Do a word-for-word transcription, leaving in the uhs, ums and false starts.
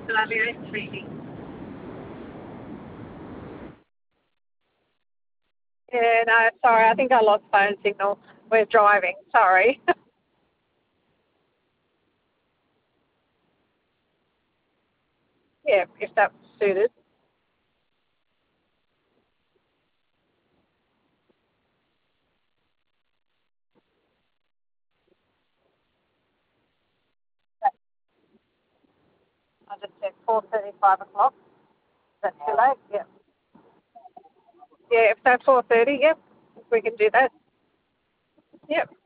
Yeah, no, sorry. I think I lost phone signal. We're driving. Sorry. Yeah, if that's suited. I just said four thirty, five o'clock. Is that too late? Yeah. Yeah, if that's four thirty, yep, we can do that. Yep.